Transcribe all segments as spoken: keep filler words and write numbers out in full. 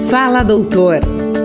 Fala, doutor!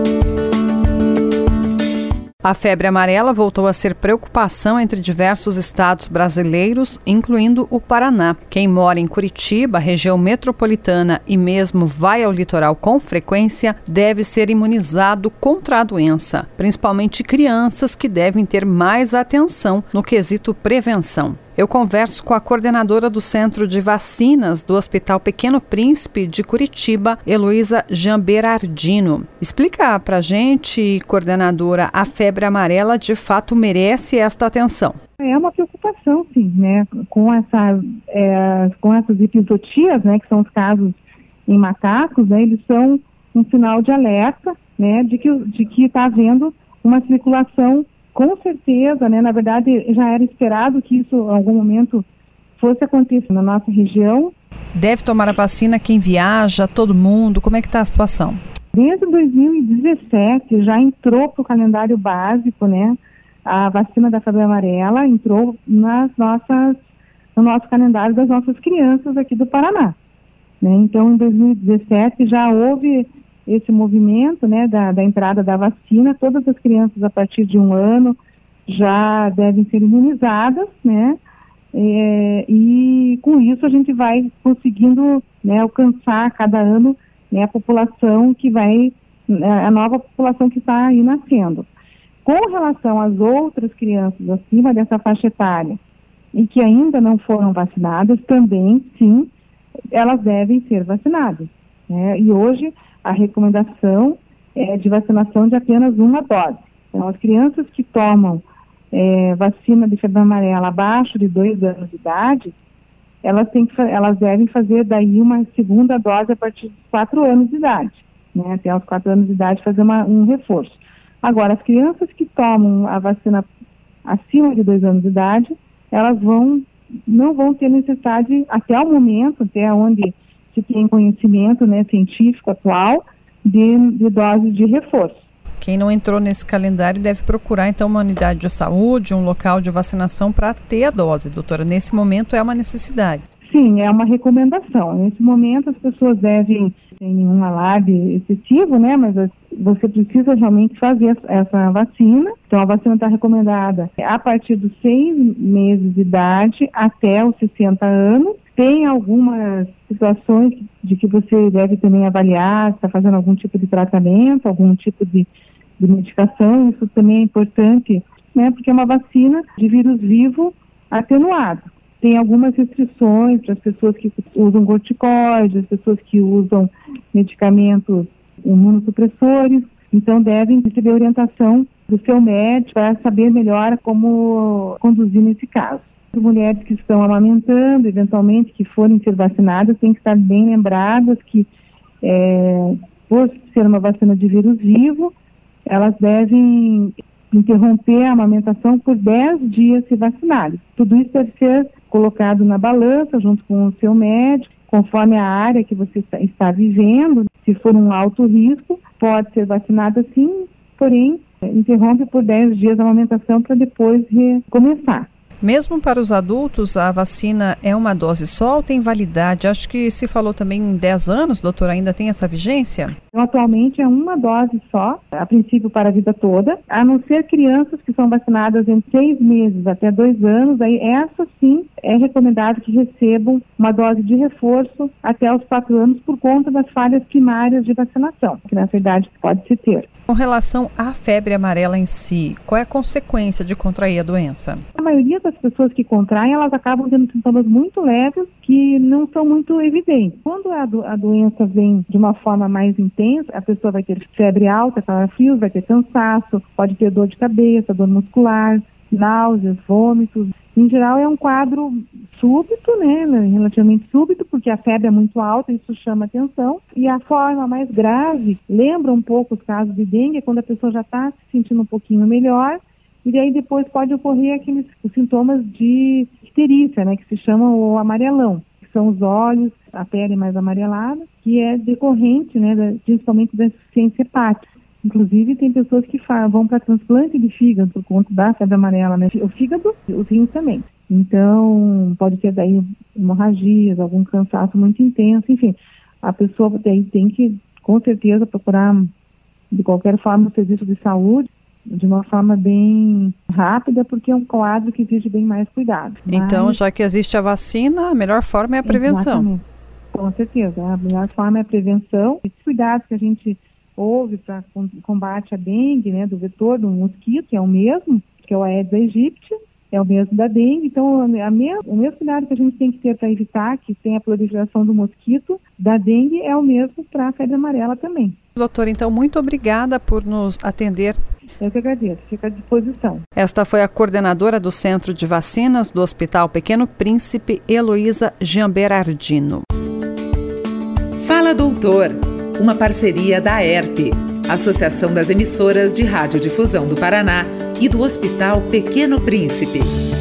A febre amarela voltou a ser preocupação entre diversos estados brasileiros, incluindo o Paraná. Quem mora em Curitiba, região metropolitana e mesmo vai ao litoral com frequência, deve ser imunizado contra a doença, principalmente crianças que devem ter mais atenção no quesito prevenção. Eu converso com a coordenadora do Centro de Vacinas do Hospital Pequeno Príncipe de Curitiba, Heloísa Jamberardino. Explica pra gente, coordenadora, a febre amarela de fato merece esta atenção. É uma preocupação, sim, né, com, essa, é, com essas epizootias, né, que são os casos em macacos, né, eles são um sinal de alerta, né, de que de que está havendo uma circulação. Com certeza, né, na verdade, já era esperado que isso, em algum momento, fosse acontecer na nossa região. Deve tomar a vacina quem viaja, todo mundo? Como é que está a situação? Desde dois mil e dezessete já entrou para o calendário básico, né, a vacina da febre amarela entrou nas nossas, no nosso calendário das nossas crianças aqui do Paraná. Né? Então, em dois mil e dezessete já houve esse movimento, né, da, da entrada da vacina. Todas as crianças a partir de um ano já devem ser imunizadas, né, é, e com isso a gente vai conseguindo, né, alcançar a cada ano, né, a população que vai, a nova população que está aí nascendo. Com relação às outras crianças acima dessa faixa etária e que ainda não foram vacinadas, também, sim, elas devem ser vacinadas, né, e hoje a recomendação é de vacinação de apenas uma dose. Então, as crianças que tomam é, vacina de febre amarela abaixo de dois anos de idade, elas, têm que, elas devem fazer daí uma segunda dose a partir dos quatro anos de idade, né? Até os quatro anos de idade fazer uma, um reforço. Agora, as crianças que tomam a vacina acima de dois anos de idade, elas vão, não vão ter necessidade, até o momento, até onde se tem conhecimento, né, científico atual, de, de doses de reforço. Quem não entrou nesse calendário deve procurar, então, uma unidade de saúde, um local de vacinação para ter a dose, doutora. Nesse momento é uma necessidade. Sim, é uma recomendação. Nesse momento as pessoas devem, sem nenhum alarde excessivo, né, mas você precisa realmente fazer essa vacina. Então, a vacina está recomendada a partir dos seis meses de idade até os sessenta anos. Tem algumas situações de que você deve também avaliar, está fazendo algum tipo de tratamento, algum tipo de, de medicação. Isso também é importante, né, porque é uma vacina de vírus vivo atenuado. Tem algumas restrições para as pessoas que usam corticoides, as pessoas que usam medicamentos imunossupressores, então devem receber orientação do seu médico para saber melhor como conduzir nesse caso. As mulheres que estão amamentando, eventualmente, que forem ser vacinadas, têm que estar bem lembradas que, é, por ser uma vacina de vírus vivo, elas devem interromper a amamentação por dez dias se vacinarem. Tudo isso deve ser colocado na balança junto com o seu médico, conforme a área que você está vivendo. Se for um alto risco, pode ser vacinada sim, porém, interrompe por dez dias a amamentação para depois recomeçar. Mesmo para os adultos, a vacina é uma dose só ou tem validade? Acho que se falou também em dez anos, doutora, ainda tem essa vigência? Então, atualmente é uma dose só, a princípio para a vida toda, a não ser crianças que são vacinadas em seis meses até dois anos, aí essa sim é recomendado que recebam uma dose de reforço até os quatro anos por conta das falhas primárias de vacinação, que nessa idade pode-se ter. Com relação à febre amarela em si, qual é a consequência de contrair a doença? A maioria das pessoas que contraem, elas acabam tendo sintomas muito leves que não são muito evidentes. Quando a, do, a doença vem de uma forma mais intensa, a pessoa vai ter febre alta, calafrios, vai ter cansaço, pode ter dor de cabeça, dor muscular, náuseas, vômitos. Em geral é um quadro súbito, né, relativamente súbito, porque a febre é muito alta, isso chama atenção. E a forma mais grave, lembra um pouco os casos de dengue, é quando a pessoa já está se sentindo um pouquinho melhor, e daí depois pode ocorrer aqueles os sintomas de icterícia, né, que se chama o amarelão, que são os olhos, a pele mais amarelada, que é decorrente, né, da, principalmente da insuficiência hepática. Inclusive, tem pessoas que vão para transplante de fígado por conta da febre amarela, né? O fígado, os rins também. Então, pode ter daí hemorragias, algum cansaço muito intenso, enfim. A pessoa daí tem que com certeza procurar de qualquer forma o serviço de saúde de uma forma bem rápida, porque é um quadro que exige bem mais cuidado. Então, Mas, já que existe a vacina, a melhor forma é a prevenção. Exatamente. Com certeza, a melhor forma é a prevenção. Esses cuidados que a gente ouve para combate à dengue, né, do vetor, do mosquito, é o mesmo, que é o Aedes aegypti, é o mesmo da dengue. Então, a me- o mesmo cuidado que a gente tem que ter para evitar que tenha a proliferação do mosquito, da dengue, é o mesmo para a febre amarela também. Doutora, então, muito obrigada por nos atender. Eu que agradeço, fico à disposição. Esta foi a coordenadora do Centro de Vacinas do Hospital Pequeno Príncipe, Heloísa Giamberardino. Fala Doutor, uma parceria da A E R P, Associação das Emissoras de Radiodifusão do Paraná, e do Hospital Pequeno Príncipe.